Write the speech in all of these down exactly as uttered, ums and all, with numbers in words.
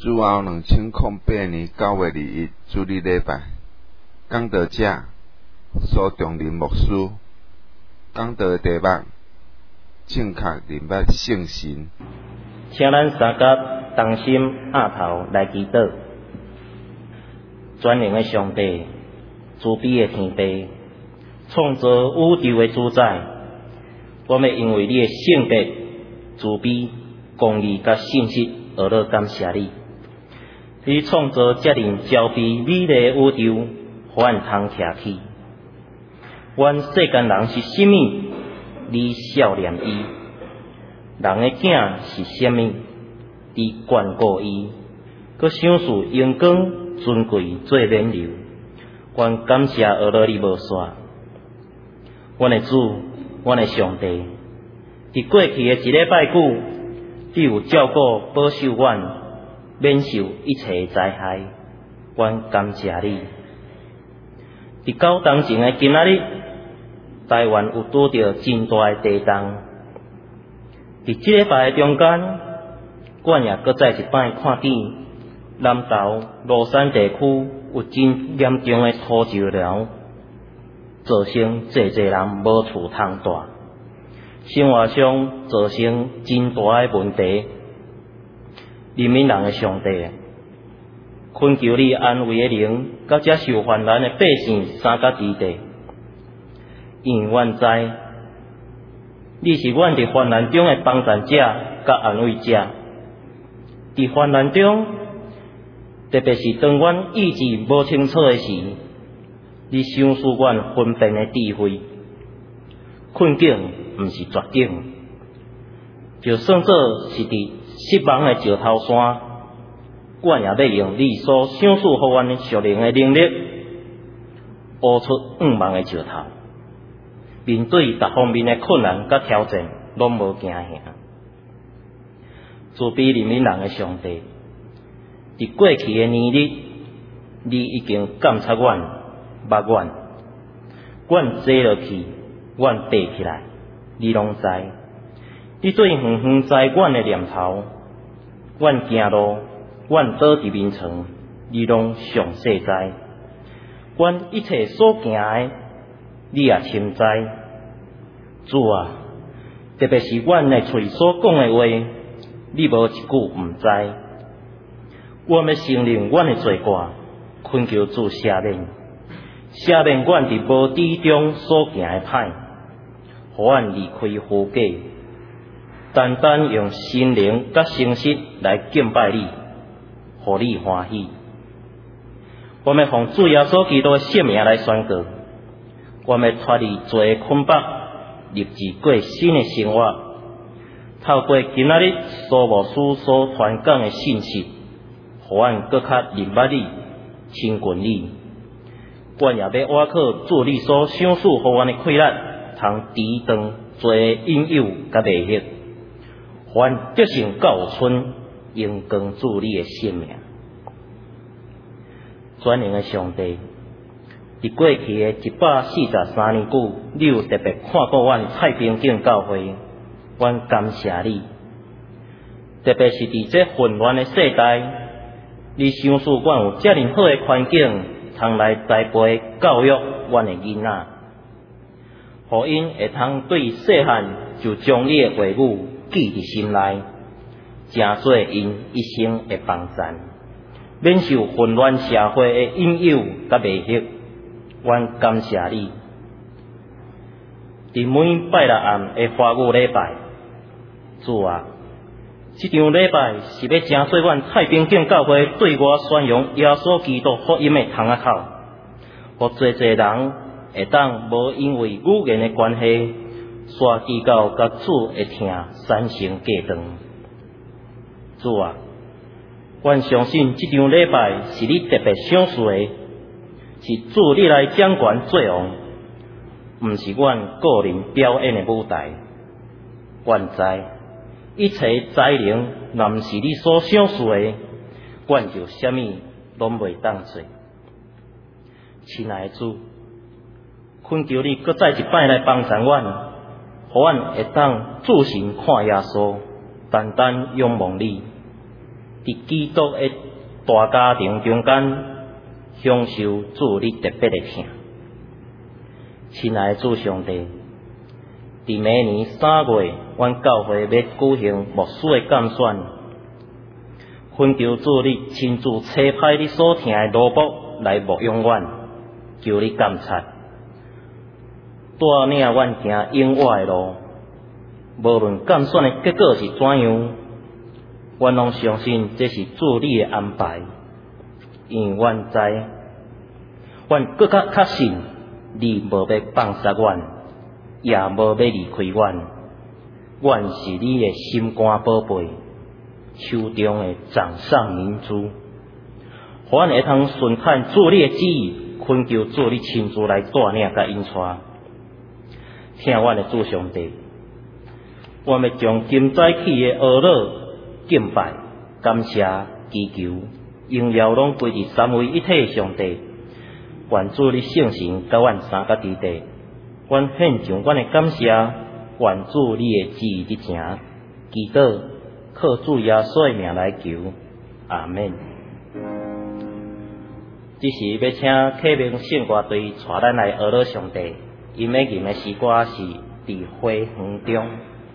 主后两千零八年九月二日主日礼拜，讲道者苏仲林牧师，讲道的题目正确认捌圣神。 请咱三甲同心压头来祈祷。全能的上帝，慈悲的天父，创造宇宙的主宰，我们因为你的性格、慈悲、公义甲信实而乐感谢你。你创造遮尔招悲美丽的宇宙，互咱通徛起。阮世间人是甚物，你少年伊；人的囝是甚物，你眷顾伊。佮赏赐荣光尊贵做冕旒，阮感谢而乐你无煞。阮的主，阮的上帝，伫过去的一礼拜久，你有照顾保守阮，免受一切灾害，阮感谢你。伫九当前的今仔日，台湾有拄着真大的地震。伫即礼拜的中间，阮也搁再一摆看见南投罗山地区有真严重的土石流，造成济济人无厝通住，生活上造成真大的问题。人民人的上帝，恳求你安慰的灵，甲遮受患难的百姓三甲之地，因为阮知你是阮伫患难中的帮助者甲安慰者。伫患难中，特别是当阮意志无清楚的时，你赏赐阮分辨的智慧。困境毋是绝境，就算做是伫失望的石头山，阮也要用你所赏赐互阮属灵的能力，挖出五望的石头。面对各方面的困难甲挑战，拢无惊吓。慈悲怜悯人的上帝，伫过去的年日，你已经监察阮、捌阮，阮坐落去，阮爬起来，你拢知。你对远远知阮的念头，阮行路，阮倒伫眠床，你拢详细知。阮一切所行的，你也深知。主啊，特别是阮的嘴所讲的话，你无一句毋知。阮要承认阮的罪过，恳求主赦免，赦免阮伫无知中所行的歹，互阮离开虚假，单单用心灵甲诚实来敬拜你，互你欢喜。我们奉主耶稣基督的圣名来宣告，我们脱离罪的捆绑，立志过新的生活。透过今仔日苏牧师所传讲的信息，互阮搁较认捌你、亲近你。阮也要挖靠主你所赏赐互阮的快乐，通抵挡罪的引诱甲迷惑，互阮得胜到有春，荣光主你的性命。全能的上帝，伫过去的一百四十三年久，你有特别看顾阮太平境教会，阮感谢你。特别是伫这混乱的世代，你赏赐阮有遮尔好的环境，通来栽培教育阮的囡仔，互因会通对细汉就将你的话语记伫心内，成做因一生的帮衬，免受混乱社会的引诱甲迷惑。阮感谢你。伫每拜六暗的花语礼拜，主啊，这场礼拜是要成做阮太平境教会对外宣扬耶稣基督福音的窗仔口，互济济人会当无因为语言的关系，煞祈祷甲主会听产生隔断。主啊，阮相信这场礼拜是你特别赏赐的，是主你来掌权做王，毋是阮个人表演的舞台。阮知一切才能若毋是你所赏赐的，阮就啥物拢袂当做。亲爱的主，恳求你搁再一摆来帮助阮，互阮会当自信看耶稣，单单仰望你。 伫基督的大家庭中间享受主你特别的疼。亲爱的主上帝，伫明年三月，阮教会要举行牧师的监选，恳求主你亲自差派你所听的奴仆来牧养阮，求你监察，带领阮行永活的路。无论监选的结果是怎样，阮拢相信这是主你的安排，因为阮知，阮更较确信你无要放杀阮，也无要离开阮。阮是你的心肝宝贝，手中的掌上明珠。阮会通顺看主你的旨意，恳求主你亲自来带领甲引带。听阮的主上帝，我们将今早起的恶乐、敬拜、感谢、祈求、荣耀拢归伫三位一体上帝。愿主你圣神甲阮三甲伫地，阮献上阮的感谢，愿主你的旨意伫行，祈祷靠主耶稣的名来求，阿门。这时要请客明圣歌队带咱来学乐上帝，因要吟的诗歌是《伫花园中》。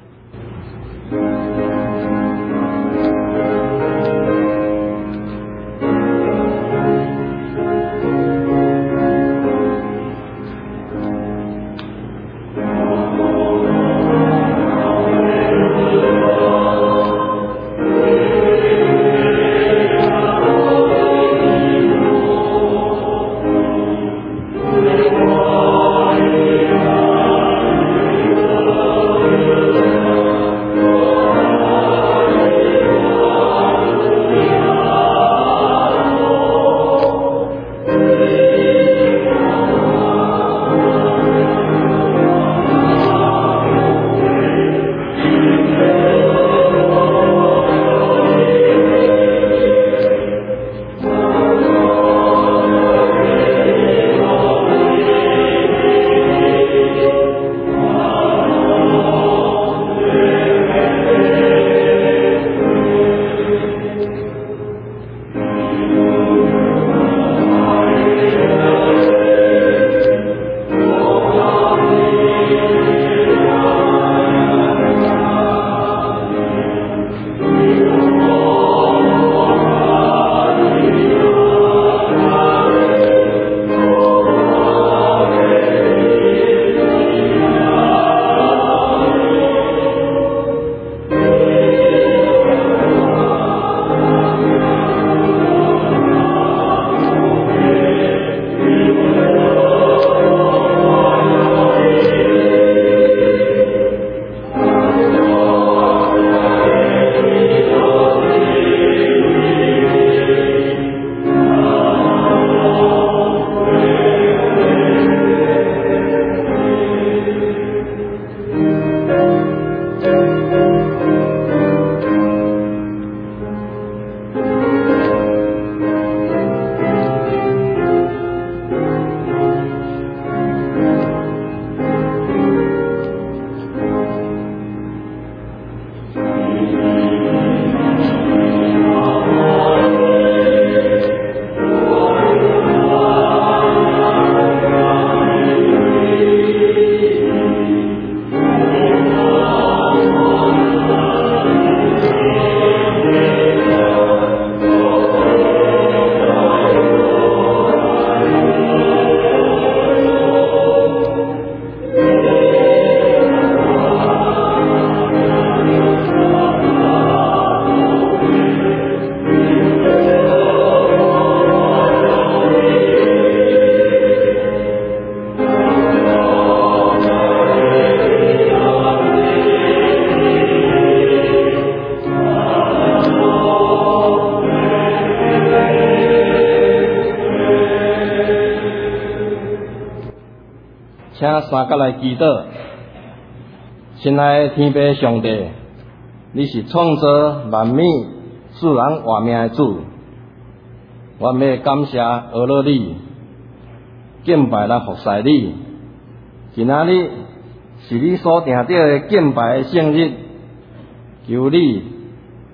请三角来祈祷。亲爱的天父上帝，你是创造万物、自然活命的主，我们要感谢阿罗你，敬拜来服侍你。今仔日是你所定定的敬拜的圣日，求你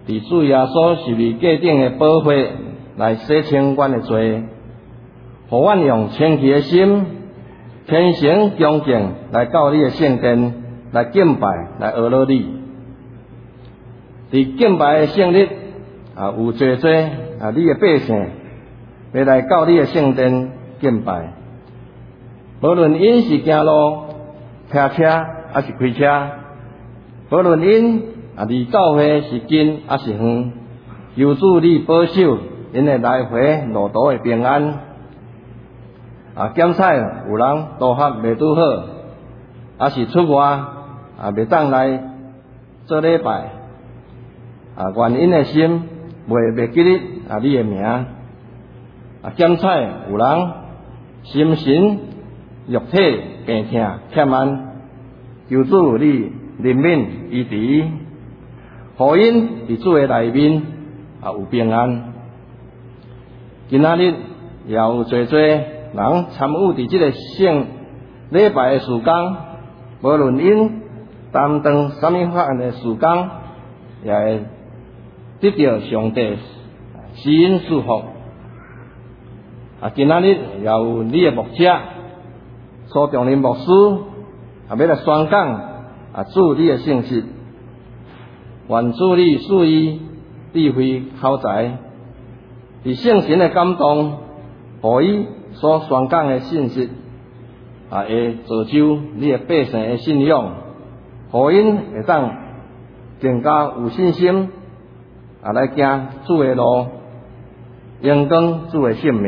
伫主耶稣十字架顶的宝血来洗清阮的罪，互阮用清气的心、虔诚恭敬来到你的圣殿来敬拜、来学乐你。伫敬拜的圣日啊，有侪侪啊，你的百姓要来到你的圣殿敬拜，无论因是行路、骑车还是开车，无论因啊离教会是近还是远，求主你保守因的来回路途的平安。啊，检采有人道合未拄好，还是出外啊未当来做礼拜，啊，愿因的心袂袂记得啊你的名。啊，检采有人心神肉体病痛欠安，求主你怜悯医治，互因伫主的内面啊有平安。今仔日也有侪侪人参与伫即个圣礼拜的事工，无论因担当什么法案的事工，也会得到上帝施恩祝福。啊，今仔日也有你的牧者苏重林牧师啊，要来宣讲啊主你的信息，愿主你赐伊智慧口才，伫圣神的感动，互伊所宣讲的信息啊，会造就你的百姓的信仰，互因会当更加有信心啊来行主的路，荣光主的圣名。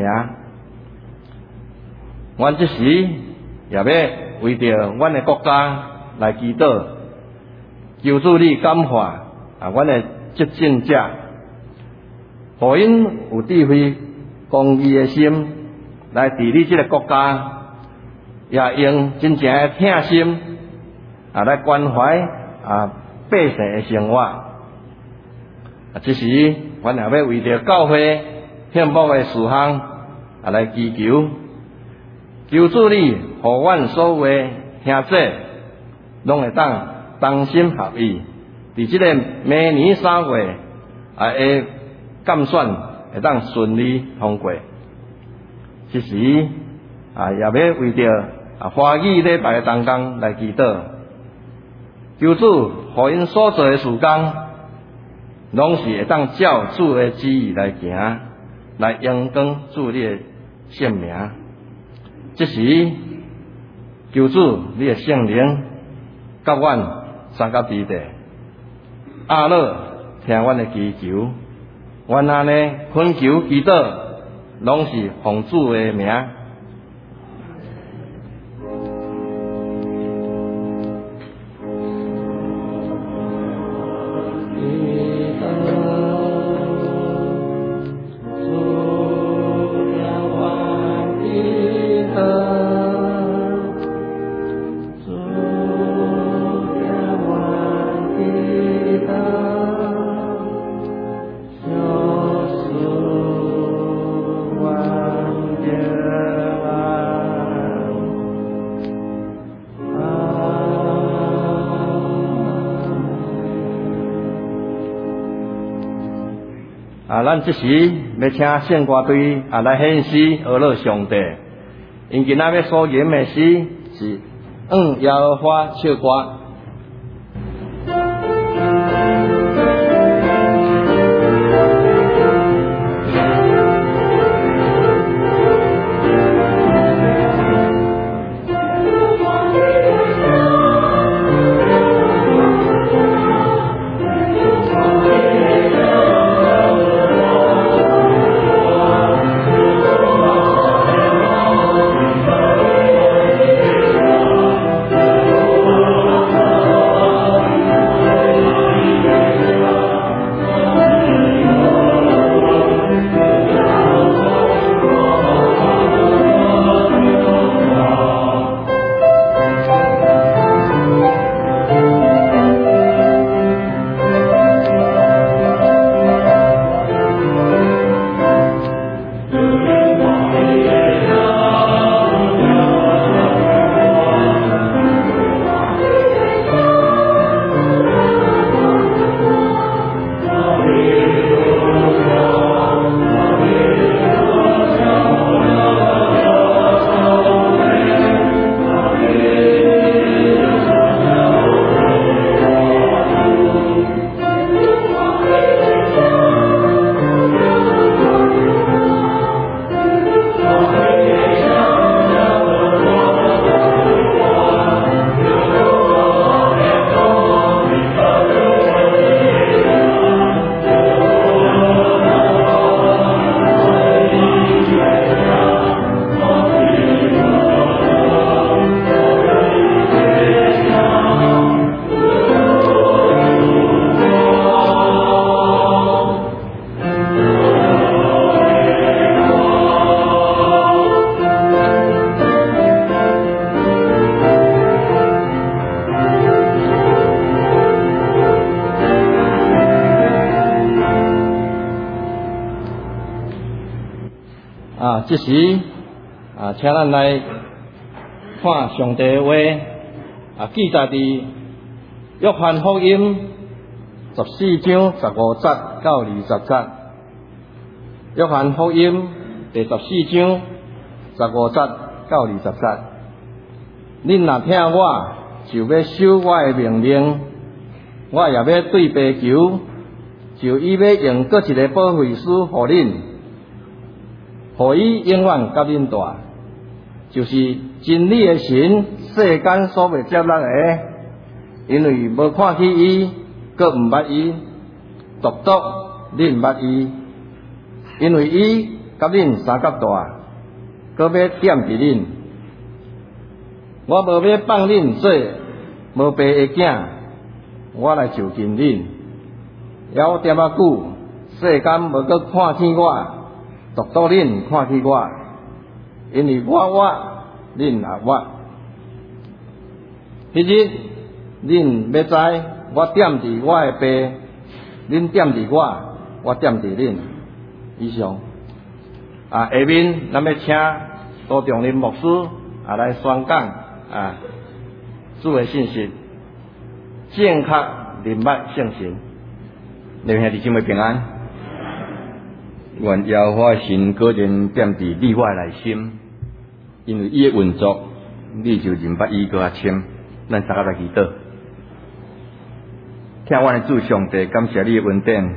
阮即时也要为着阮的国家来祈祷，求主你感化啊阮的执政者，互因有智慧、公义的心来治理这个国家，也用真正的疼心啊来关怀啊百姓的生活。啊，即时阮也要为着教会欠补的事项啊来祈求。求主你，互阮所有的兄弟，拢会当同心合意，伫即个明年三月啊会监选会当顺利通过。即时啊，也要为着啊欢喜礼拜的同工来祈祷，求主互因所做的事工，拢是会当照主的旨意来行，来荣光主你的圣名。即时，求主你的圣灵，甲阮三甲地地，阿乐听阮的祈求，阮安尼恳求祈祷，拢是奉主的名。啊，咱即时要请圣歌队啊来献诗阿乐上帝，因今仔要所吟的诗是嗯耶和华唱歌。 Oh 啊，即时啊，请咱来看上帝的话啊，记载伫约翰福音十四章十五节到二十节。约翰福音第十四章十五节到二十节。恁若听我，就要守我的命令，我也要对爸求，就伊要用搁一个保惠师互恁，互伊永远甲恁住，就是真理的神，世间所未接纳的，因为无看起伊，搁毋捌伊，独独恁捌伊，因为伊甲恁相甲大，搁要点伫恁。我无要放恁做无爸的囝，我来就近恁，还点啊久，世间无搁看见我，独独恁看见我，因为我活，恁也活。迄日恁要知，我点伫我的爸，恁点伫我，我点伫恁。以上啊，下面咱要请高中林牧师啊来宣讲啊，主的信息，正确明白圣神。弟兄弟姐妹平安。 愿耶和华神果然点伫你我内心，因为伊的运作，你就认捌伊搁较深。咱三个来祈祷，听阮的主上帝，感谢你的恩典，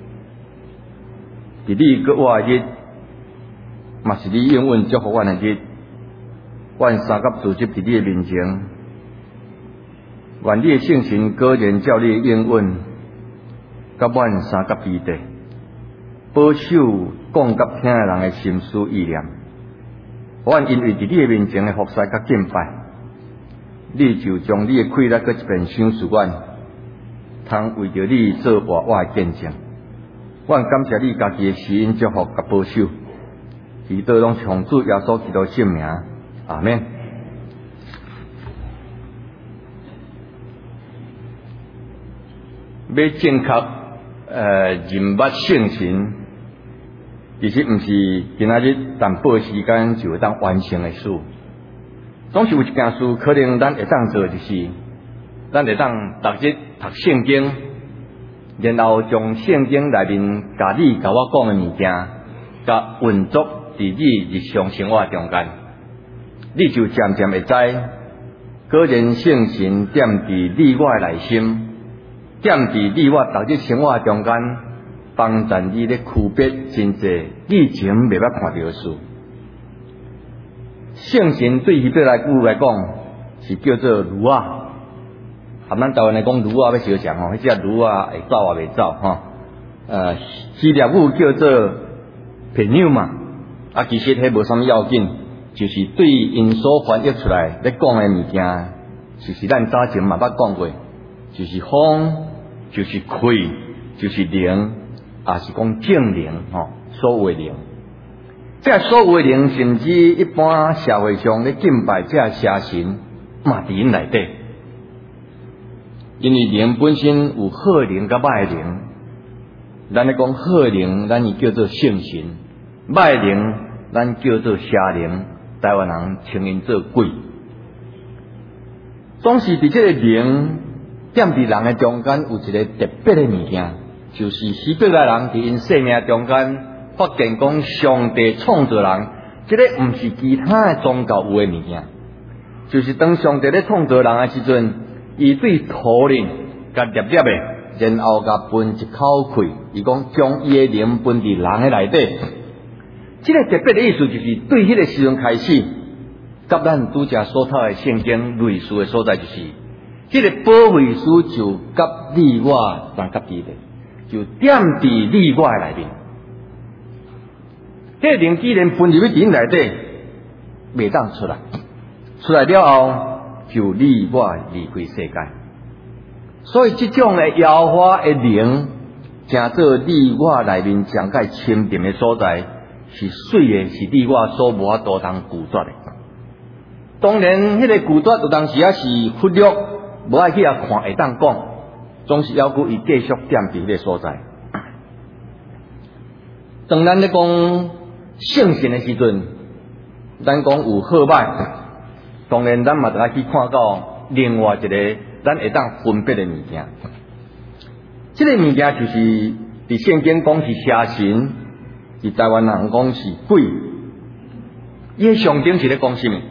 伫你搁我的日，嘛是你应允祝福阮的日。阮三甲聚集伫你的面前，愿你的圣神果然照你的应允，甲阮三甲基地，保守讲甲听的人的心思意念。阮因为伫你的面前的服侍甲敬拜，你就将你的气力搁一遍想示阮，通为着你做活我的见证。阮感谢你家己的施恩祝福甲保守，祈祷拢从主耶稣基督圣名，阿们。要正确呃认捌圣神，其实毋是今仔日淡薄时间就会当完成的事。总是有一件事，可能咱会当做，就是咱会当逐日读圣经，然后将圣经内面甲你甲我讲的物件，甲运作伫你日常生活中间，你就渐渐会知，果然圣神点伫你我的内心，点伫你我逐日生活中间，帮助你咧区别真济以前未捌看到的事。圣神对希伯来语来讲是叫做驴啊，含咱台湾来讲驴啊要小讲吼，迄只驴啊会走也袂走吼。呃，希腊语叫做朋友嘛，啊其实迄无啥物要紧，就是对因所翻译出来咧讲的物件，就是咱早前嘛捌讲过，就是风，就是气，就是灵，也是讲正灵吼，所谓灵。这所谓灵，甚至一般社会上咧敬拜这邪神，嘛伫因内底。因为灵本身有好灵甲歹灵，咱咧讲好灵，咱伊叫做圣神；歹灵，咱叫做邪灵。台湾人称因做鬼。总是伫这个灵点伫人的中间有一个特别的物件，就是希伯来人伫因生命中间。发现讲上帝创造人，这个毋是其他的宗教有的物件，就是当上帝咧创造人的时阵，伊对土壤甲粒粒的，然后甲分一口气，伊讲将伊的灵分伫人的内底。这个特别的意思就是对迄个时阵开始，甲咱拄则所读的圣经类似的所在，就是迄个保惠师就甲你我三甲基的，就点伫你我的内面。这个灵既然分入去因内底，袂当出来，出来了后就你我离开世界。所以这种的耶和华的灵，正做你我内面上界深沉的所在，是水的，是你我所无法度通拒绝的。当然，迄个拒绝有当时也是忽略，无爱去遐看会当讲，总是要顾伊继续点伫迄个所在。当咱咧讲圣贤的时阵，咱讲有好歹，当然咱嘛得爱去看到另外一个咱会当分别的物件。这个物件就是伫圣经讲是邪神，伫台湾人讲是鬼。伊个象征是咧讲什么？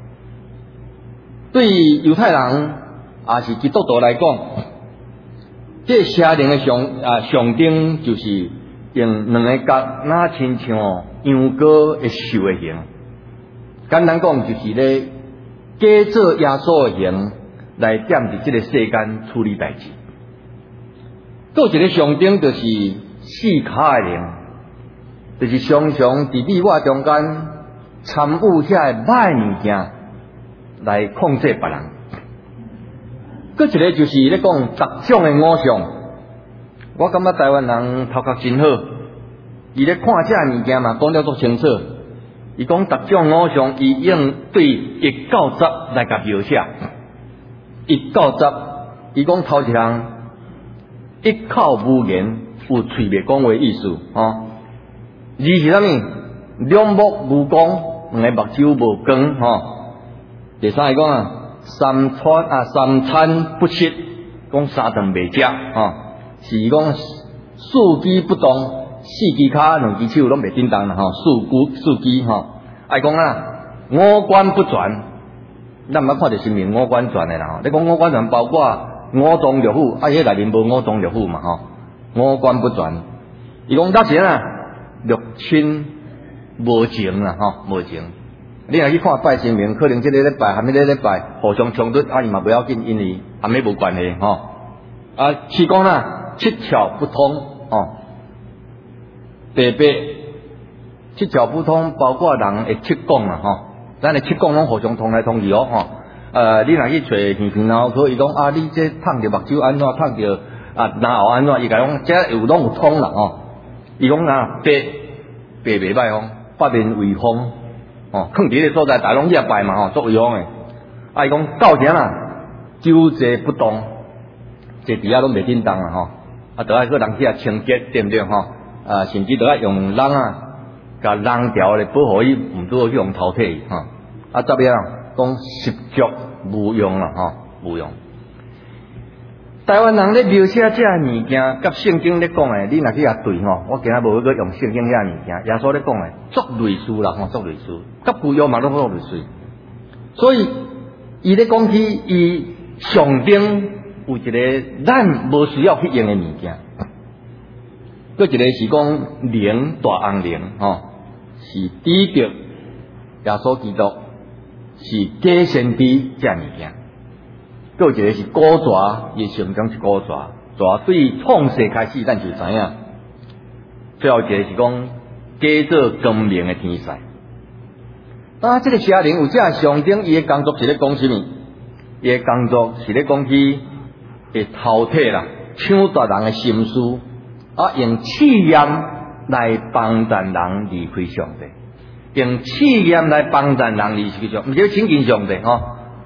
对犹太人也是基督徒来讲，这个邪灵的象啊象征就是用两个角，那亲像羊羔的兽的形。简单讲就是咧假做耶稣的形来踮伫这个世间处理代志。还有一个象征就是四骹的灵，就是常常伫你我中间参与遐歹物件来控制别人。搁一个就是咧讲十种的偶像，我感觉台湾人头壳真好，伊咧看这物件嘛讲了足清楚。伊讲十种偶像，伊用对一到十来甲描写。一到十，伊讲头一项一口无言，有喙袂讲话意思，吼、哦。二是啥物？两目无光，两个目睭无光，吼、哦。第三个讲啊，三餐啊三餐不食，讲三顿袂食，吼、哦。是讲四肢不动，四肢骹两只手拢袂振动啦，吼、哦。四肢四肢，吼、哦。爱讲啊，五官不全，咱毋捌看着新闻五官全的啦，吼。你讲五官全包括五脏六腑，啊，迄内面无五脏六腑嘛，吼，五官不全。伊讲达时啊，六亲无情啦，吼，无情。你若去看拜神明，可能即个礼拜，含迄个礼拜互相冲突，啊，伊嘛不要紧，因为含迄无关系，吼。啊，气讲啦，七窍不通，吼。第八，七窍不通，包括人的七讲啦，吼，咱的七讲拢互相通来通去哦，吼。呃，你若去找耳鼻喉科，伊讲啊，你这烫着目睭安怎，烫着啊然后安怎，伊甲讲这有拢有通啦吼。伊讲啊，白白袂歹吼，八面为风吼，囥伫个所在，大拢去拜嘛吼，作为风诶。啊，伊讲到时啊，久坐不动，这底下拢袂振动啦吼。啊，得爱个人去啊清洁，对毋对吼？啊，甚至得爱用人啊，甲人条咧保护伊，毋拄好去用淘汰伊吼。啊，怎样？讲十足无用啦，吼，无用。台湾人咧描写这物件，甲圣经咧讲诶，你若去遐对吼，我今仔无去用圣经遐物件，耶稣咧讲诶，足类似啦，吼，足类似，甲旧约嘛拢足类似。所以伊咧讲起伊上顶有一个咱无需要去用诶物件，搁一个是讲灵大红灵，吼，是指着耶稣基督。是假先知这物件，还有一个是古蛇，伊象征是古蛇。蛇对创世开始，咱就知影。最后一个是讲假做光明的天使。啊，这个邪灵有这象征，伊的工作是咧讲什么？伊的工作是咧讲去会饕餮啦，抢夺人的心思，啊，用试验来帮助人离开上帝。用试验来帮助人离开上，毋是亲近上帝吼。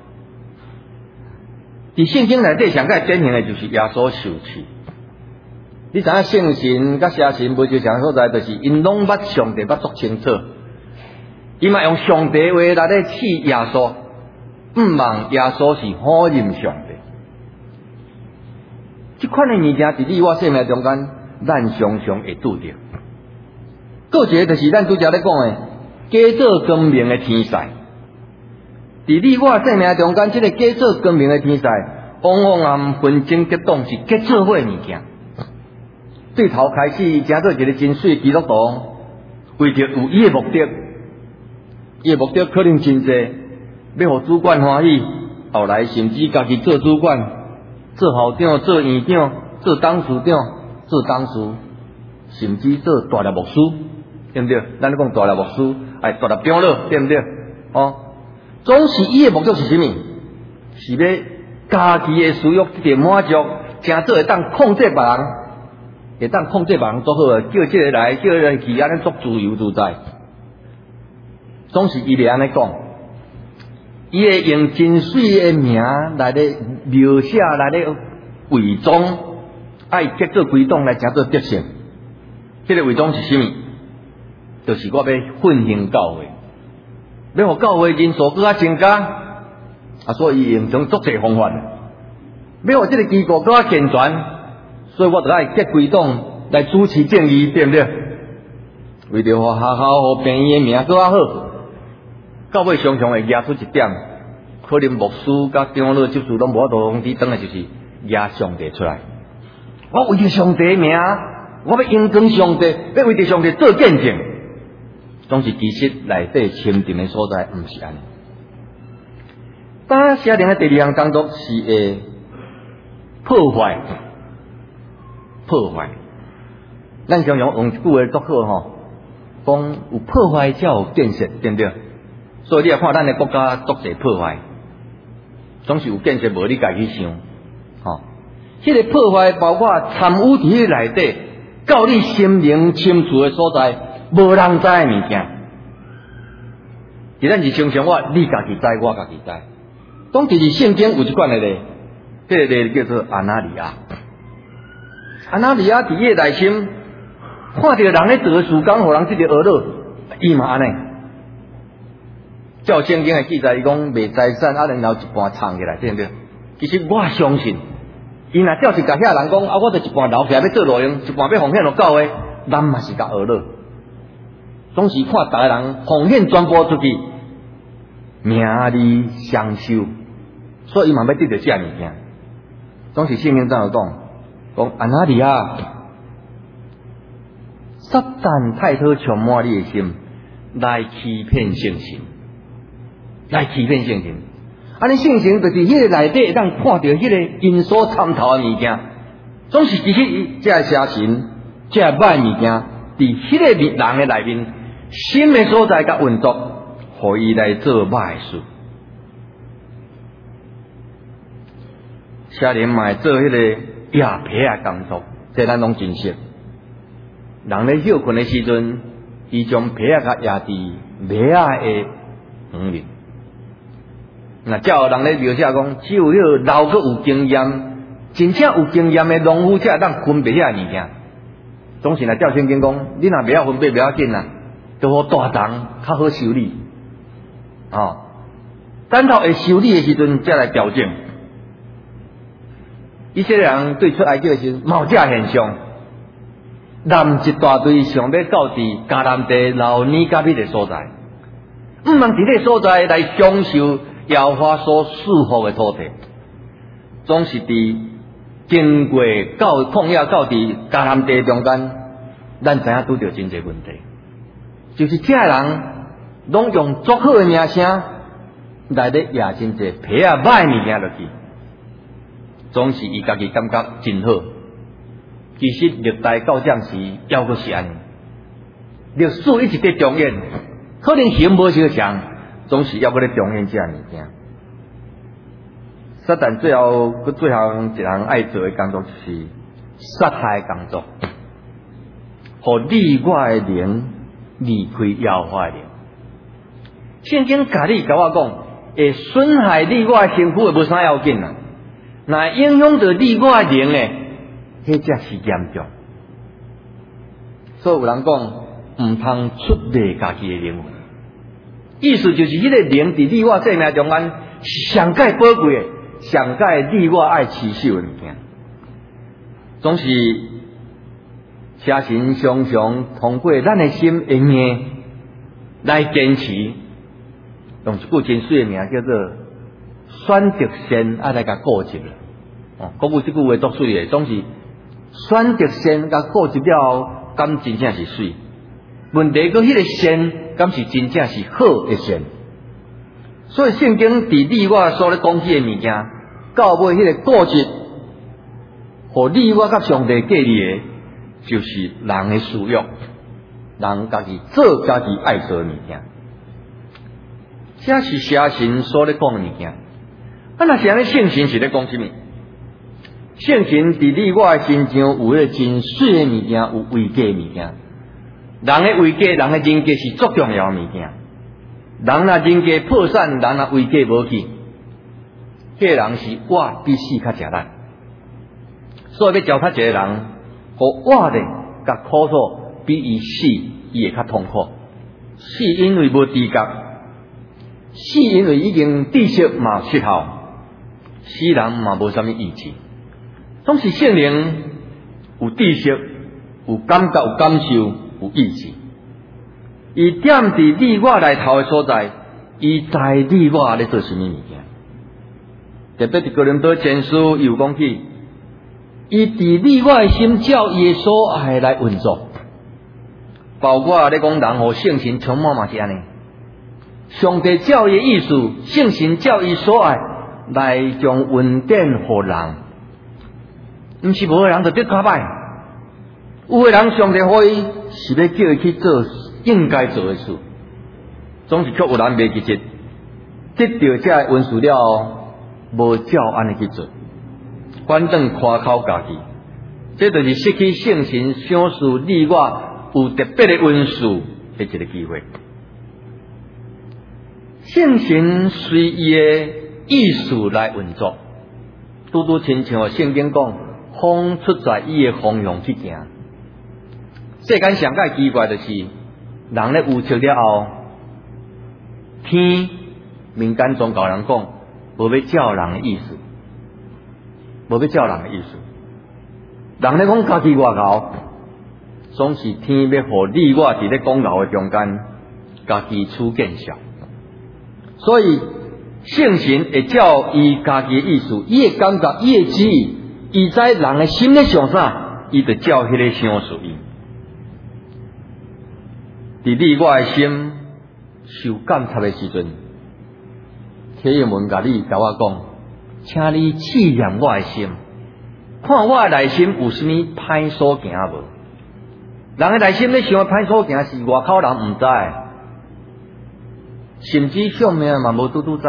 伫圣经内底上较典型的就是耶稣受试。你知影圣神甲邪神无相像所在，就是因拢捌上帝捌足清楚。伊嘛用上帝话来咧试耶稣，毋望耶稣是好认上帝。即款的物件伫你我生命中间，咱常常会拄着。搁一个就是咱拄则咧讲诶。假做光明的天使，伫你我生命中间，即个假做光明的天使，往往含纷争激动，是结做伙的物件。最头开始，成做一个真水基督徒，为着有伊的目的，伊的目的可能真济，要互主管欢喜，后来甚至家己做主管，做校长、做院长、做董事长、做董事，甚至做大粒牧师，对不对？咱咧讲大粒牧师。哎，大粒长老，对不对？哦，总是伊的目的是什么？是要家己的私欲得满足，真做会当控制别人，会当控制别人做好诶，叫这个来，叫这个去，安尼做自由自在。总是伊咧安尼讲，伊会用真水的名来咧描写，来咧伪装，爱结做规党来真做德性。这个伪装是什么？ 就是我要奋兴教会，要互教会人数更加增加，啊，所以用种足侪方法，要互这个机构更加健全，所以我就爱结归党来主持正义，对不对？为着互学校、互病院的名更加好，教会常常会压出一点，可能牧师甲长老执事拢无法度通知，当然就是压上帝出来。我为着上帝的名，我要荣光上帝，要为着上帝做见证。总是其实内底深沉的所在，毋是安尼。打写灵的第二项工作是会破坏，破坏。咱常常用一句话作好吼，讲有破坏才有建设，对不对？所以你也看咱的国家足侪破坏，总是有建设无你家己想，吼。迄个破坏包括参与伫迄个内底，到你心灵深处的所在，无人知的物件。伫咱日常生活，你家己知，我家己知。当其实圣经有一款的咧，迄个咧叫做安那利亚。安那利亚伫伊内心看到人咧做事工，互人即个恶乐，伊嘛安尼。照圣经的记载，伊讲卖财产，啊，然后一半藏起来，对不对？其实我相信。伊若照是甲遐人讲，啊，我著一半留起来要做路用，一半要奉献落教诶，咱嘛是甲学了。总是看逐个人奉献传播出去，名利双收，所以伊嘛要得到遮物件。总是圣经怎样讲？讲安那利亚，撒旦太多充满你的心，来欺骗圣心，来欺骗圣心。安尼性情就是迄个内底，咱看到迄个因所参透的物件，总是其实这个邪神、这个歹物件，伫迄个人的内面，心的所在甲运作，互伊来做歹事。少年嘛做迄个夜皮的工作，这咱拢真熟。人咧休困的时阵，伊将皮啊甲压伫麦啊的黄面。那才有人咧描写讲，只有迄个老个有经验、真正有经验的农夫才会当分别遐物件。总是来照圣经讲，你若袂晓分别，袂要紧啦，都好大堂较好修理。哦，等到会修理的时阵，才来调整。以色列人对出埃及的时阵，冒这现象，南一大堆想要到伫迦南地老尼甲迄个所在，毋通伫迄个所在来享受耶和华所赐福的土地，总是伫经过到旷野到伫迦南地中间，咱知影拄着真侪问题，就是这人拢用足好的名声来咧压真侪皮啊歹物件落去，总是伊家己感觉真好。其实历代到这时犹阁是安尼，历史一直伫重演，可能行无相像。总是要搁咧重现这样物件。撒旦最后佮最后一项爱做的工作就是杀害工作，互你我的灵离开耶和华的灵。圣经家己甲我讲，会损害你我的身躯的无啥要紧啦，若影响到你我的灵诶，迄才是严重。所以有人讲，毋通出卖家己的灵魂。意思就是迄个灵伫你我生命中间是上界宝贵的，上界你我爱持守的物件。总是邪神常常通过咱的心的硬来坚持，用一句真水的名叫做选择先爱来甲固执了。哦，国语这句话足水的，总是选择先甲固执了后，敢真正是水。问题个迄个先，敢是真正是好的先？所以圣经伫你我所咧讲起的物件，到尾迄个固执，互你我甲上帝隔离的，就是人的私欲，人家己做家己爱做的物件，这是邪神所咧讲的物件。啊，若是安尼，圣神是咧讲什么？圣神伫你我的身上有迄个真水的物件，有违戒的物件。人的违戒，人的人格是足重要的物件。人若人格破散，人若违戒无去，迄个人是活比死较诚力。所以要教较一个人，互活的甲苦楚比伊死伊会较痛苦。 是因为无知觉，是因为已经知识嘛失效，死人嘛无啥物意志。总是圣灵有知识、有感觉、有感受、有意志。伊点伫你我内头的所在，伊知你我咧做啥物物件。特别伫哥林多前书有讲起，伊伫你我的心照伊的所爱来运作。包括咧讲人互圣神充满嘛是安尼。上帝照伊的意思，圣神照伊所爱来将恩典互人。毋是无个人就得卡歹，有个人上帝互伊是要叫伊去做应该做的事，总是却有人袂记得，得到这恩赐了后，无照安尼去做，反正夸口家己，这就是失去圣神赏赐你我有特别的恩赐的一个机会。圣神随伊的意思来运作，拄拄亲像圣经讲。风出在伊的方向去行。世间上界奇怪的是，人咧有测了后，天民间宗教人讲，无要照人的意思，无要照人的意思。人咧讲家己外头，总是天要互你我伫咧讲老的中间，家己处见效。所以圣神会照伊家己的意思，伊的感觉，伊的旨意。伊知人的心咧想啥，伊就照迄个想属伊。伫你我的心受感察的时阵，铁爷们甲你甲我讲，请你试验我的心，看我的内心有啥物歹所行无？人的内心咧想歹所行是外口人毋知，甚至上面嘛无拄拄知。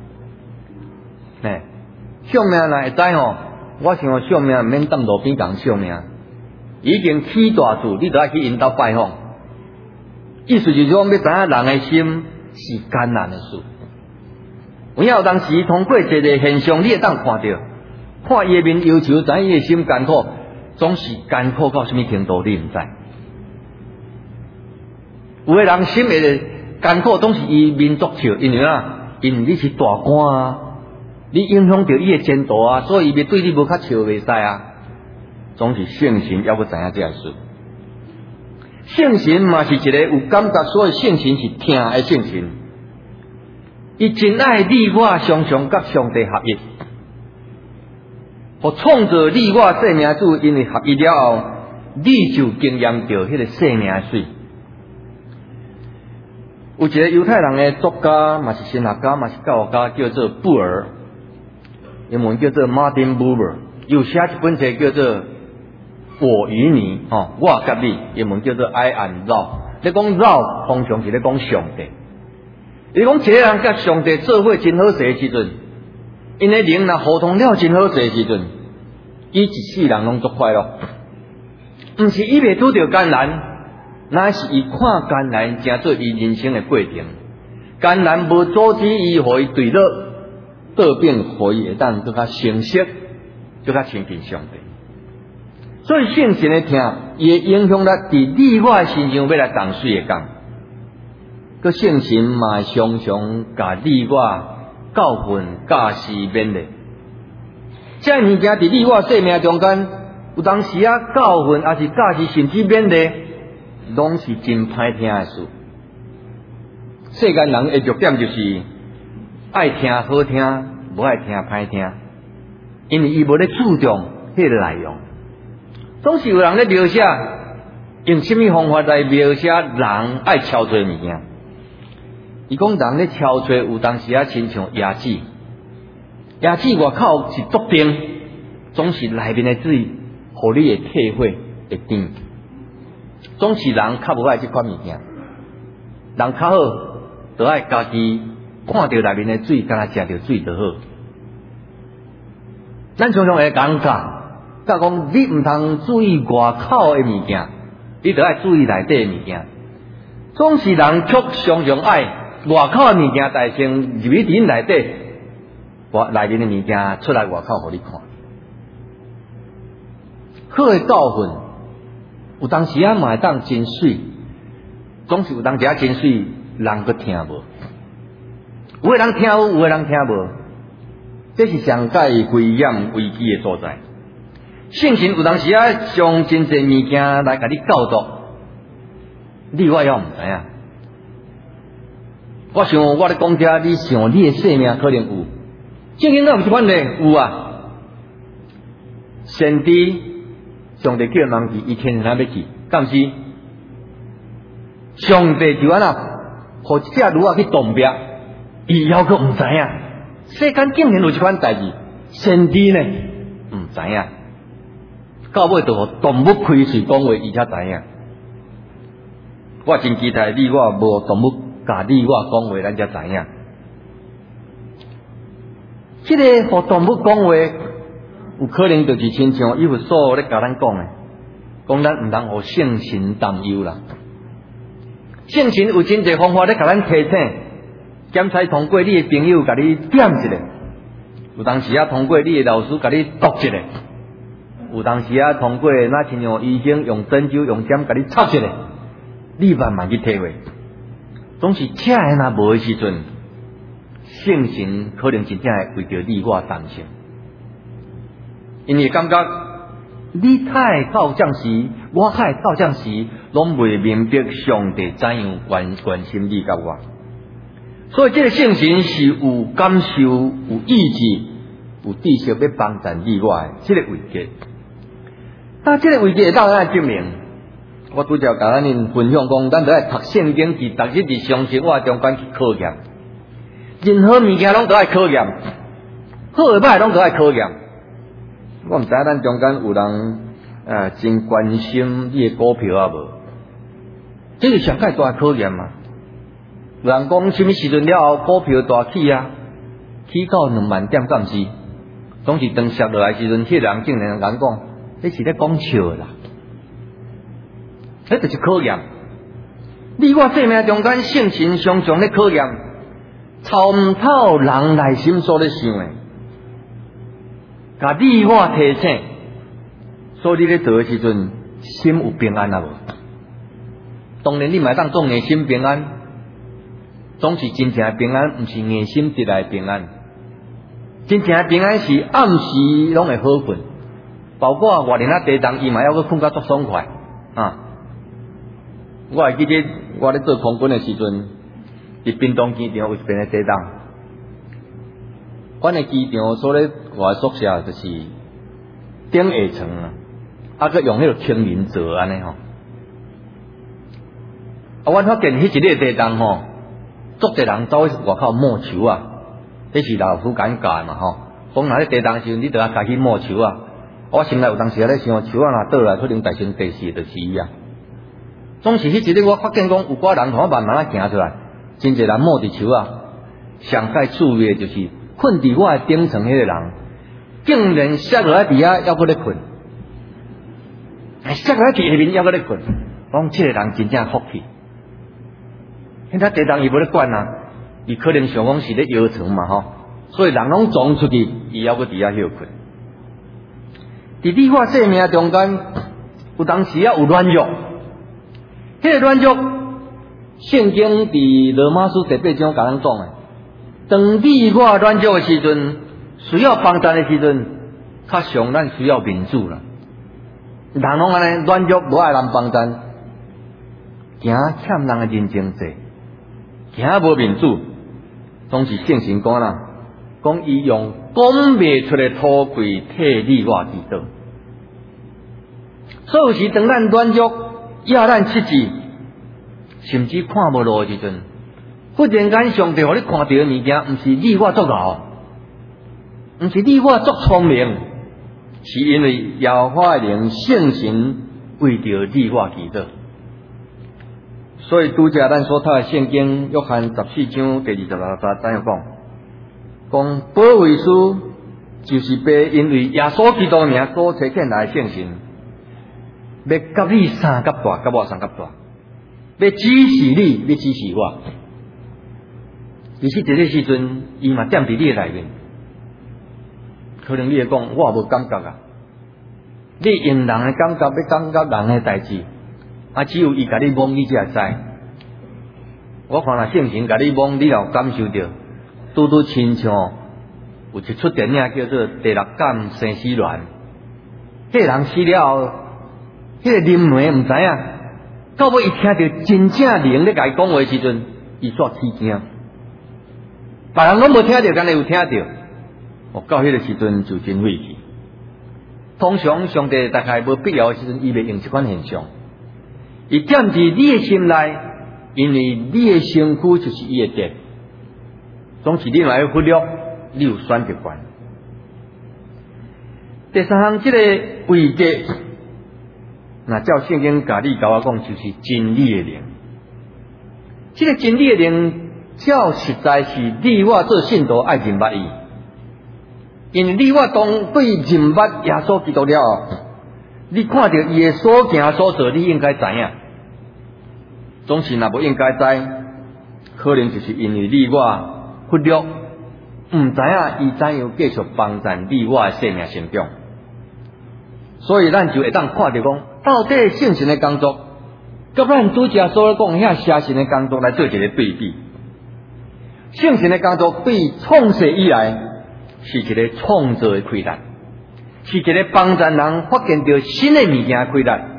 嘿，上面若会知吼。我想上命免踮路边共上命，已经起大厝，你都爱去因兜拜访。意思就是讲，要知影人的心是艰难的事。有影有当时通过一个现象，你会当看到，看伊的面忧愁，知影伊的心艰苦，总是艰苦到什么程度，你毋知。有的人心会艰苦，总是伊面作笑，因为啊，因为你是大官啊。你影响到伊的前途啊，所以伊要对你无较笑袂使啊。总是圣神要要知影这样事。圣神嘛是一个有感觉，所以圣神是听的圣神。伊真爱你我常常甲上帝合一，互创造你我生命主，因为合一了后，你就经验到迄个生命的水。有一个犹太人的作家，嘛是神学家，嘛是教育家，叫做布尔。英文叫做 Martin Buber， 有写一本册叫做《我与你》哦，我甲你，英文叫做 I and Thou。你讲 Thou， 通常是咧讲上帝。你讲一个人甲上帝做伙真好势的时阵，因为灵若互通了真好势的时阵，伊一世人拢足快乐。毋是伊袂拄着艰难，乃是伊看艰难成做伊人生的过程。艰难无阻止伊，互伊对乐。倒变互伊会当更较成熟，更较亲近上帝。所以圣神的听，伊会影响力伫你我身上要来动水的工。个圣神嘛常常甲你我教训、教示、勉励。这物件伫你我生命中间，有当时啊教训，也是教示，甚至勉励，拢是真歹听的事。世间人的弱点就是。爱听好听，无爱听歹听，因为伊无咧注重迄个内容。总是有人咧描写，用什么方法来描写人爱敲做物件？伊讲人咧敲做，有当时啊，亲像椰子，椰子外口是足冰，总是内面的水，互你的体会会甜。总是人较无爱即款物件，人较好，就爱家己。看到内面的水，敢若食到水就好。咱常常会讲讲，甲讲你毋通注意外口的物件，你着爱注意内底的物件。总是人却常常爱外口的物件，但先入去伫内底，外内面的物件出来外口互你看。好的教训，有当时啊嘛会当真水， 总是有当时啊真水，人佫听无。有诶人听有，有诶人听无，这是上界危险危机诶所在。圣神有当时啊，上真侪物件来甲你教导，你我也毋知影。我想我咧讲遮，你想你诶生命可能有，圣经敢有即款咧？有啊。先知上帝叫人去，伊天天要去，敢是？上帝就安那，互一只驴仔去动壁，伊还佫毋知影。世间竟然有即款代志，先知呢毋知影。到尾就互动物开喙讲话，伊才知影。我真期待你我无动物甲你我讲话，咱才知影。即、这个互动物讲话，有可能就是亲像伊佛所咧甲咱讲诶，讲咱毋通互圣神担忧啦。圣神有真侪方法咧甲咱提醒，检查通过你诶朋友甲你点一下，有当时啊通过你诶老师甲你读一下。有当时啊，通过那亲像医生用针灸、用针甲你插一下，你慢慢去体会。总是车诶若无诶时阵，圣神可能真正会为着你我担心，因为感觉你太到将时，我太到将时，拢未明白上帝怎样关关心你甲我。所以这个圣神是有感受、有意志、有知识要帮助你我诶这个位格。那这个位置会当咱证明，我拄则甲咱恁分享讲，咱著爱读圣经，伫逐日伫常生活中间去考验，任何物件拢都爱考验，好诶歹拢都爱考验。我毋知影咱中间有人呃真关心你诶股票啊无？这是上界大考验嘛。有人讲什么时阵了后股票大起啊，起到两万点，敢毋是？总是当摔落来时阵，迄、那个人竟然敢讲。这是咧讲笑啦，这就是考验。你我生命中间性情常常咧考验，操唔透人内心所咧想诶，甲你我提醒，所以你咧做诶时阵，心有平安啊无？当然你嘛当做硬心平安，总是真正诶平安，毋是硬心得来平安。真正诶平安是暗时拢会好困。包括外面啊地动，伊嘛还阁困甲足爽快啊！我会记得我咧做空军诶时阵，伫屏东机场有一边诶地动，阮诶机场所咧外宿舍就是顶下层啊，啊佮用迄个青林做安尼吼。啊，阮发现迄一个地动吼，足侪人走去外口摸球啊，这是老师敢教嘛吼。讲若咧地动时阵，你著要家去摸球啊。我心内有当时咧想，树啊若倒来，可能大成地势就是伊啊。总是迄一日，我发现讲有寡人同我慢慢啊行出来，真侪人摸伫树啊。上界注意就是困伫我诶顶层迄个人，竟然摔落来伫遐，还阁咧困，摔落来伫下面还阁咧困。讲即个人真正福气。现在地动伊无咧管啊，伊可能想讲是咧摇床嘛吼，所以人拢撞出去，伊还阁伫遐休困。伫你我生命中间，有当时啊有软弱，迄、那个软弱，圣经伫罗马书第八章甲咱讲诶，当你我软弱诶时阵，需要帮助诶时阵，较上咱需要民主啦。人拢安尼软弱，无爱人帮助，惊欠人诶人情债，惊无民主，总是圣神讲啦。讲伊用讲袂出的土贵替你我知道，所以有时当咱软弱、压咱失志，甚至看无路的时阵，忽然间上帝互你看到的物件，毋是你我足敖，毋是你我足聪明，是因为耶和华灵圣神为着你我祈祷。所以拄则咱所读的圣经约翰十四章第二十六节怎样讲？讲保惠师就是被因为耶稣基督名所差遣来的圣神，要甲你三甲大，甲我三甲大，要指示你，要指示我。而且这个时阵，伊嘛踮伫你的内面，可能你会讲我无感觉啊，你用人的感觉要感觉人的代志，啊只有伊甲你摸你才会知。 我看若圣神甲你摸，你有感受到，拄拄亲像有一出电影叫做《第六感生死恋》，迄个人死了后，迄个灵媒毋知影，到尾伊听到真正灵咧甲伊讲话时阵，伊煞起惊。别人拢无听到，敢若有听到，哦，到迄个时阵就真晦气。通常上帝大概无必要的时阵，伊袂用这款现象。伊点伫你的心内，因为你的身躯就是伊的殿，总是你若要忽略，你有选择权。第三项，这个位格，那照圣经甲你甲我讲，就是真理的灵。这个真理的灵，照实在是你我做信徒爱认捌伊，因为你我当对认捌耶稣基督了后，你看到伊的所行所做，你应该知影。总是若无应该知，可能就是因为你我忽略，毋知影伊怎样继续帮助你我的生命成长。所以咱就会当看到讲，到底圣神的工作，甲咱拄则所讲遐邪神的工作来做一个对比。圣神的工作对创世以来是一个创造的开展，是一个帮助人发现到新的物件的开展。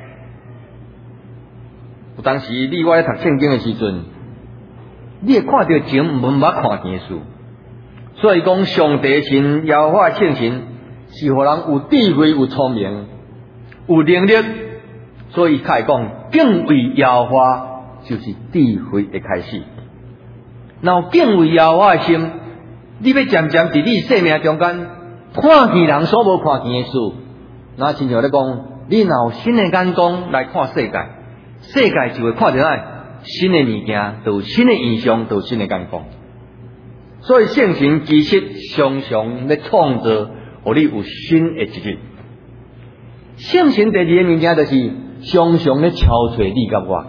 有当时你我咧读圣经的时阵，你会看到前无捌看见的事，所以讲上帝神、耶和华圣神是互人有智慧、有聪明、有能力，所以开讲敬畏耶和华就是智慧的开始。然后敬畏耶和华的心，你要渐渐伫你生命中间看见人所无看见的事。那亲像咧讲，你若有新的眼光来看世界，世界就会看到咱新的物件，就有新的印象，就有新的眼光。所以圣神其实常常咧创造，互你有新的一日。圣神第二个物件就是常常咧超找你甲我，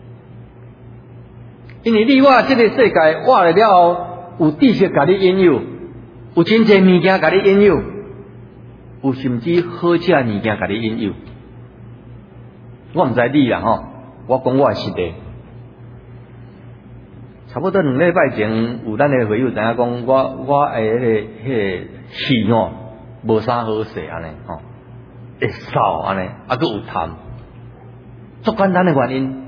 因为你我这个世界活了了后，有知识甲你引诱，有真济物件甲你引诱，有甚至好食物件甲你引诱。我毋知你啦吼，我讲我的实例。差不多两礼拜前，有咱的会友知影讲，我我诶迄个迄个气哦，无啥好势安尼吼，会扫安尼，啊佫有痰，足简单的原因，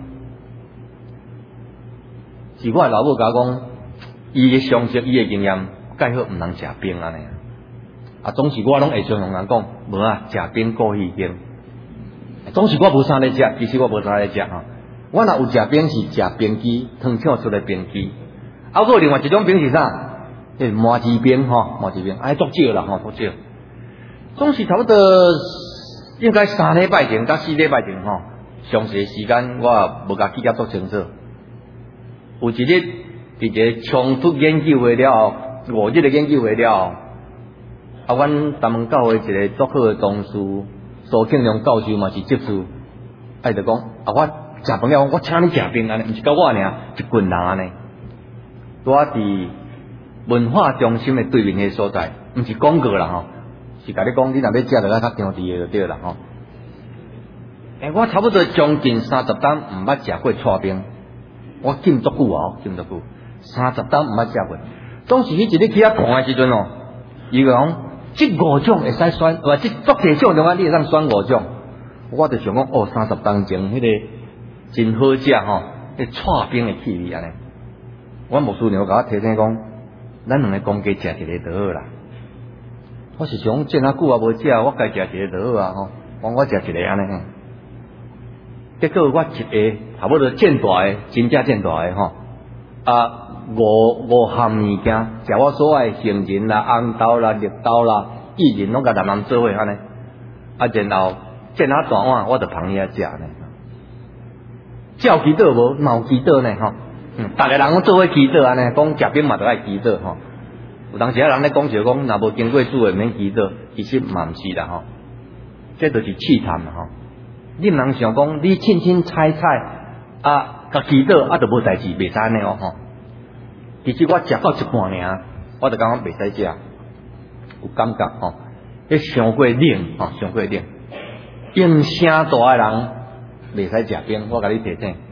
是我的老母甲我讲，伊的常识、伊的经验，介好毋通食冰安尼，啊总是我拢会常同人讲，无啊，食冰过去冰，总是我无啥咧食，其实我无啥咧食吼。我若有食冰是食冰机，汤炒出来冰机。啊，还有另外一种冰是啥？迄麻糍冰吼，麻糍冰，哎，足少啦吼，足少。总是差不多应该三礼拜前到四礼拜前吼，详细时间我也无甲记录足清楚。有一日伫一个冲突研究会了后，五日的研究会了后，啊，阮咱们教会一个足好的同事苏庆良教授嘛是接触，哎，就讲啊我。食饭了，我请你食冰安尼，毋是甲我尔，一群人安尼。拄啊伫文化中心的对面迄所在，毋是广告啦吼，是甲你讲，你若要食就较较当地的就对啦吼。诶、欸，我差不多将近三十担毋捌食过刨冰，我禁足久哦，禁足久，三十担毋捌食过。总是迄一日去遐看的时阵哦，伊讲即五种会使选，或即足侪种中啊，你会当选五种。我就想讲，哦，三十担前迄、那个。真好食吼，迄刨冰的气味安尼。我牧师娘甲我提醒讲，咱两个公家食一个就好啦。我是想见啊久啊无食，我该食一个就好啊吼。我我食一个安尼。结果我一个差不多见大个，真正见大个吼。啊，五五项物件，食我所爱杏仁啦、红豆啦、绿豆啦、薏仁拢甲南南做伙安尼。啊，然后见啊大碗，我就捧伊啊食呢。照祈祷无，嘛有祈祷呢吼。嗯，逐个人拢做伙祈祷安尼，讲食冰嘛都爱祈祷吼。有当时啊人咧讲笑讲，若无经过主诶免祈祷，其实嘛毋是啦吼。这就是试探啦吼。你毋通想讲，你凊凊彩彩啊，甲祈祷啊，就无代志，袂使安尼哦吼。其实我食到一半尔，我就感觉袂使食，有感觉吼。迄伤过冷吼，伤过冷，用声大诶人。袂使食冰，我甲你提醒，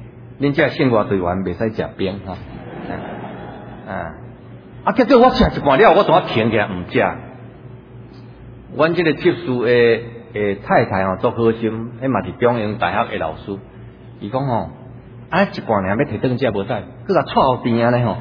恁这生活队员袂使食冰哈。啊，啊，结果我食一半了，我怎啊停起来唔食？阮这个执事的诶太太吼，做好心，迄嘛是中央大学的老师，伊讲吼，啊一半尔要摕转只无使，佮甲错后边啊咧吼。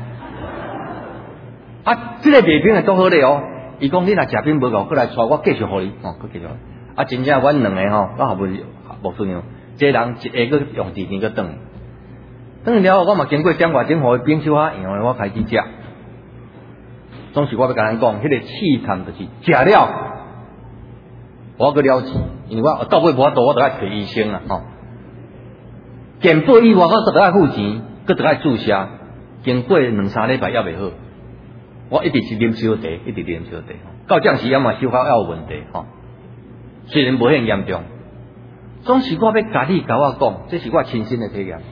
啊，这个卖冰的做好咧哦，伊讲你若食冰无够，过来带我继续互你，吼，佮继续。啊，真正阮两个吼，我也无无顺样，这人一下佮用第二个转。等了后，我嘛经过点外钟，互伊冰收啊，然后我开始食。总是我要甲咱讲，迄、那个试探就是食了，我个了解，因为我到尾无法度，我都爱找医生啊，吼。健保以外，我都爱付钱，佮都爱注射，经过两三礼拜也袂好。我一直是啉烧茶，一直啉烧茶，到这时也嘛消化也有问题，吼。虽然无遐严重，总是我要甲你甲我讲，这是我亲身的体验。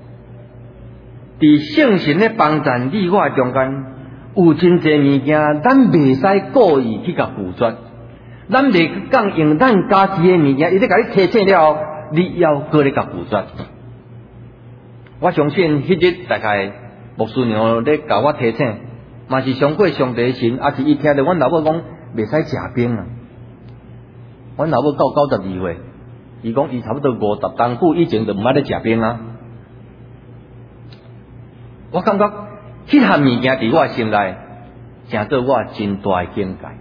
伫圣神的帮助你我中间，有真侪物件，咱袂使故意去甲拒绝，咱袂讲用咱家己的物件，伊咧甲你提醒了后，你要搁咧甲拒绝。我相信迄日大概牧师娘咧甲我提醒，嘛是上过上帝神，也是伊听着阮老母讲袂使食冰啊。阮老母到九十二岁，伊讲伊差不多五十当久以前就毋捌咧食冰啊。我感觉迄项物件伫我心内，成做我真大的境界。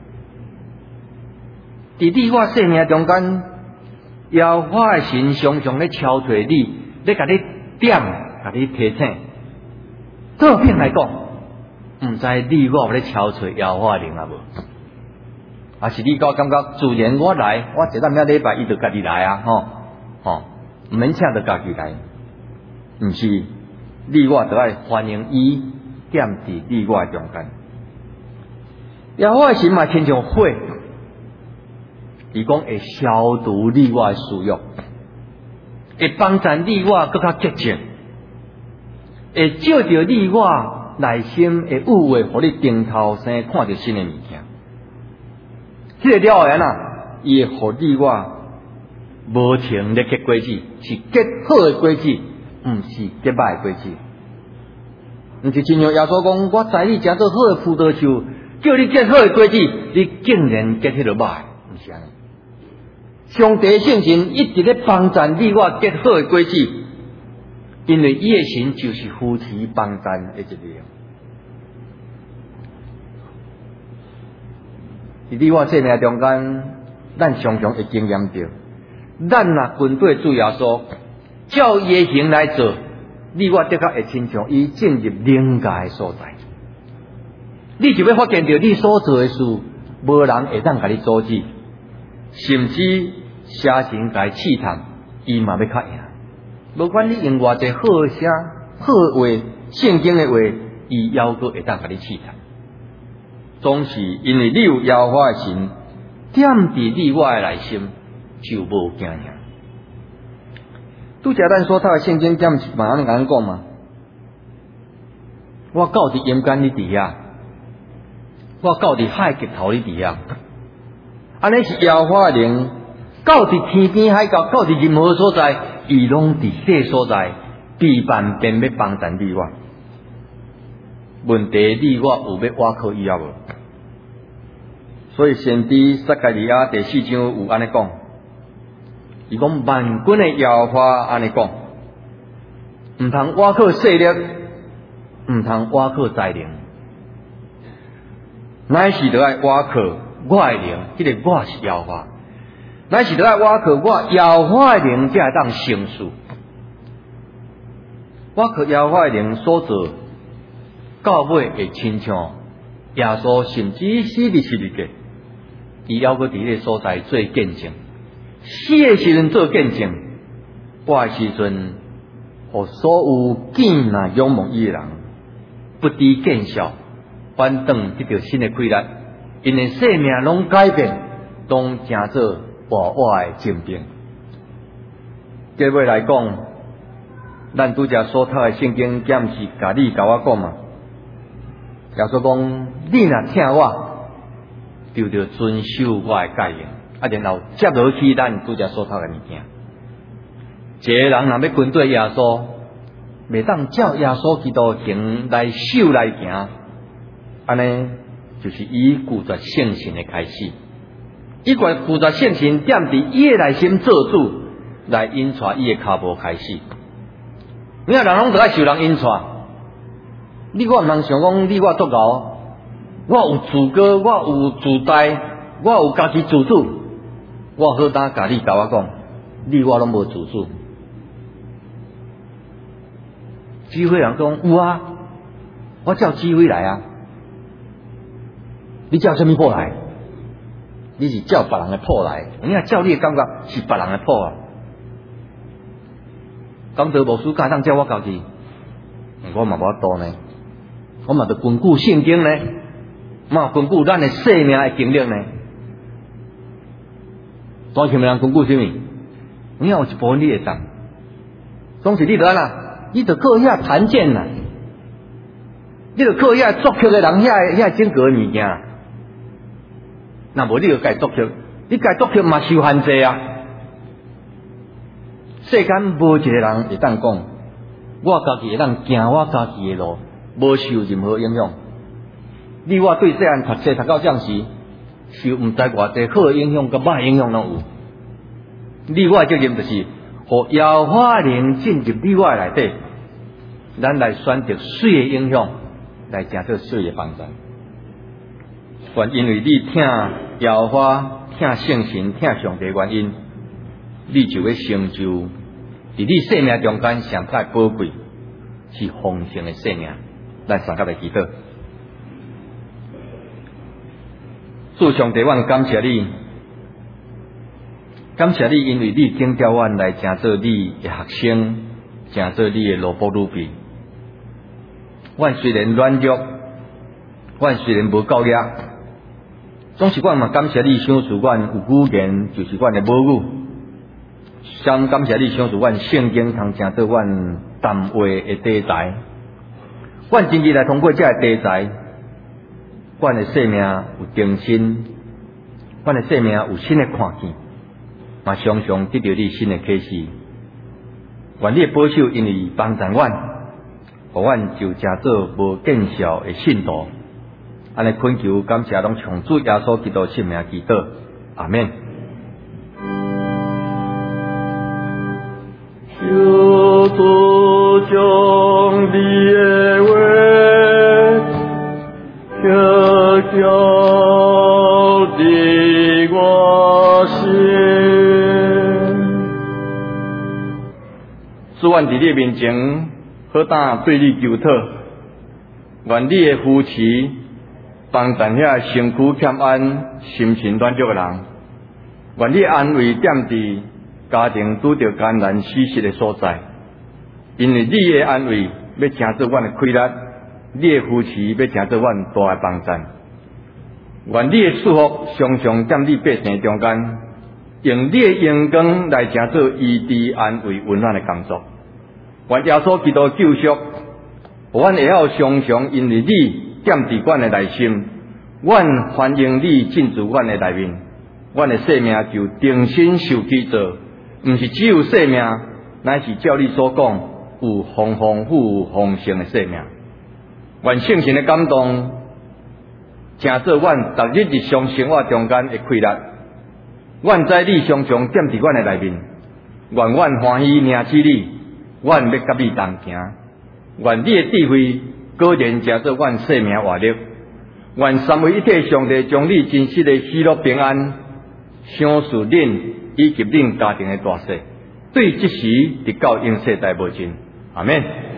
伫你我生命中间，耶和华的神常常咧敲催你，咧甲你点，甲你提醒。普遍来讲，毋知你我有咧敲催耶和华灵啊无？啊是你我感觉自然我来，我一咱遐礼拜伊就家己来啊，吼吼，毋免请着家己来，毋是。你我都爱欢迎伊踮伫你我中间。耶和华神嘛亲像火，伊讲会消除你我的私欲，会帮助你我更较洁净，会照着你我内心的污秽，互你顶头生看到新的物件。这个了后啊，伊会互你我无情咧结果子，是结好的果子。毋是结歹的果子，毋是亲像耶稣讲，我知你食做好的葡萄树，叫你结好的果子，你竟然结迄落歹，毋是安尼。上帝圣神一直咧帮助你我结好的果子，因为伊的神就是夫妻帮助的一个力量。伫你我生命中间，咱常常会经验到，咱若军队主耶稣。照伊的形来做，你我的确会亲像伊进入灵界的所在，你就要发现到你所做的事，无人会当甲你阻止，甚至邪神甲伊试探，伊嘛要较赢。无管你用偌济好声、好话、圣经的话，伊犹阁会当甲你试探。总是因为你有耶和华的神点伫你我的内心，就无惊吓。拄则咱所读的圣经，点是嘛安尼甲咱讲嘛？我到伫阴间你伫遐，我到伫海极头你伫遐，安尼是耶和华的灵，到伫天边海角，到伫任何所在，伊拢伫这所在，必万变要帮助你我。问题你我有要挖靠伊啊无？所以先知撒迦利亚第四章有安尼讲。伊讲万军的耶和华安尼讲，毋通挖靠势力，毋通挖靠才能，乃是得爱挖靠我的灵，即、这个我是耶和华，乃是得爱挖靠我耶和华的灵，才会当成事。挖靠耶和华的灵所做，到尾会亲像耶稣甚至死伫十字架，伊犹阁伫迄个所在做见证。死的时阵做见证，活的时阵，互所有见若仰望伊的人，不知见笑，反倒得到新的快乐，因为生命拢改变，拢成做活活的精兵。结尾来讲，咱拄则所读的圣经，敢是甲你甲我讲嘛？耶稣讲，你若听我，就要遵守我的诫言。啊，然后接落去咱拄则所读的物件。一个人若要跟对耶稣， 袂当照耶稣基督行来守来行，安尼就是以拒绝圣神的开始。伊拒拒绝圣神踮伫伊的内心做主，来引带伊的脚步开始。你看人拢得爱受人引带，你我毋通想讲你我足够，我有自觉，我有自大，我有家己自主，我好当甲你甲我讲，你我拢无自主。智慧人讲有啊，我照智慧来啊。你照什么谱来？你是照别人的谱来，你若照你的感觉是别人的谱啊。讲到无暑假当照我家己，我嘛无法度呢。我嘛得根据圣经呢，嘛根据咱的生命的经历呢。当前面人根据什么？你有一部分你会当，总是你得安啦，你得靠遐弹键啦，你得靠遐作曲的人遐遐整个物件。那无你就该作曲，你该作曲嘛受限制啊。世间无一个人会当讲，我家己会当行我家己的路，无受任何影响。你我对细汉读册读到这时，受毋知偌济好影响，甲歹影响拢有。你我的责任就是，互摇花灵进入你我的内底，咱来选择水的影响，来行做水的帮助。原因为你听摇花、听圣神、听上帝原因，你就会成就伫你生命中间上较宝贵，是丰盛的生命。咱三甲来祈祷，主上帝，阮感谢你，感谢你，因为你拣调阮来成做你的学生，成做你的罗波鲁比。阮虽然软弱，阮虽然无够力。总是阮嘛感谢你，想使阮有语言，就是阮的母语。相感谢你，想使阮圣经通成做阮谈话的题材。阮真正来通过这个题材，阮的生命有更新，阮的生命有新的看见，嘛常常得到你新的启示。愿你的保守，因为帮助阮，互阮就成做无见效的信徒。安尼恳求感谢，拢从主耶稣基督圣名祈祷，阿免。 求主将你的话悄悄伫我心， 使阮伫你面前好当对你求讨，愿你的扶持帮助遐身躯欠安、心情软弱的人，愿你安慰踮伫家庭拄着艰难死失的所在，因为你的安慰要成做阮的快乐，你的扶持要成做阮大的帮助。愿你的祝福常常踮你百姓中间，用你的阳光来成做医治、安慰、温暖的工作。愿耶稣基督救赎，阮会晓常常因为你踮伫阮的内心，阮欢迎你进入阮的内面，阮的生命就重新受起造，毋是只有生命，乃是照你所讲有丰丰富丰盛的生命。愿圣神的感动，成做阮逐日日常生活中间的快乐。愿在你常常踮伫阮的内面，愿阮欢喜名起你，阮要甲你同行。愿你的智慧果然成做阮生命活力。愿三位一体上帝将你真实的喜乐平安，赏赐恁以及恁家庭的大小，对即时直到永世代无尽。阿免。